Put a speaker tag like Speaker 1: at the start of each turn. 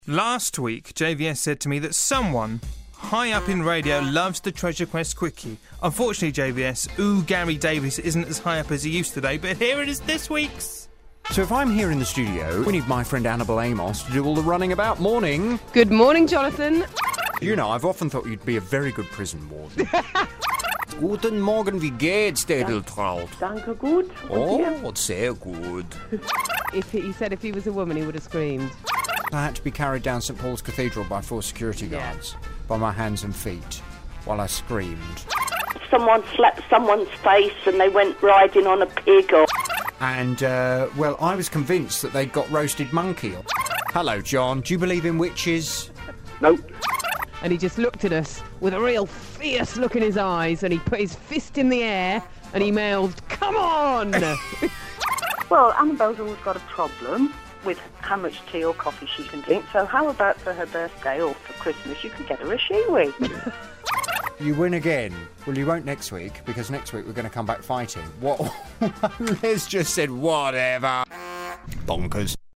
Speaker 1: Last week, JVS said to me that someone high up in radio loves the Treasure Quest Quickie. Unfortunately, JVS, Gary Davis isn't as high up as he used today, but here it is this week's.
Speaker 2: So if I'm here in the studio, we need my friend Annabel Amos to do all the running about. Morning.
Speaker 3: Good morning, Jonathan.
Speaker 2: You know, I've often thought you'd be a very good prison warden. Guten Morgen, wie geht's, Edeltraut?
Speaker 4: Danke gut.
Speaker 2: Oh, sehr gut.
Speaker 3: He said if he was a woman, he would have screamed.
Speaker 2: I had to be carried down St Paul's Cathedral by 4 security guards, by my hands and feet, while I screamed.
Speaker 4: Someone slapped someone's face and they went riding on a pig or...
Speaker 2: And, well, I was convinced that they'd got roasted monkey. Hello, John. Do you believe in witches?
Speaker 4: Nope.
Speaker 3: And he just looked at us with a real fierce look in his eyes, and he put his fist in the air and he mouthed, "Come on!"
Speaker 4: Well, Annabelle's always got a problem with how much tea or coffee she can drink, so how about for her birthday or for Christmas you can get her a Shiwi?
Speaker 2: You win again. Well, you won't next week, because next week we're going to come back fighting. What? Les just said whatever. Bonkers.